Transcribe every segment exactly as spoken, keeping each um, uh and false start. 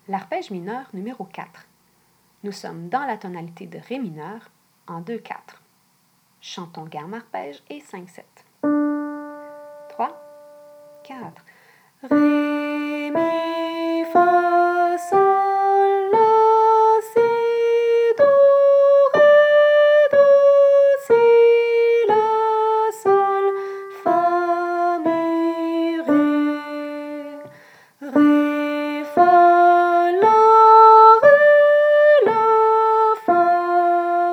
L'arpège mineur numéro quatre. Nous sommes dans la tonalité de Ré mineur en deux quatre. Chantons gamme arpège et cinq sept. trois, quatre. Ré, mi, fa, sol, la, si, do, ré, do, si, la, sol, fa, mi, ré. Ré, fa, la, ré, la, fa,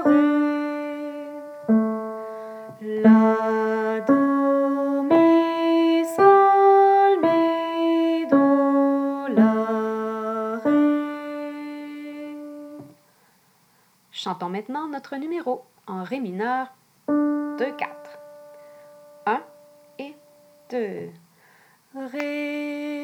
ré. La, do, mi, sol, mi, do, la, ré. Chantons maintenant notre numéro en Ré mineur deux quatre. un et deux. Ré.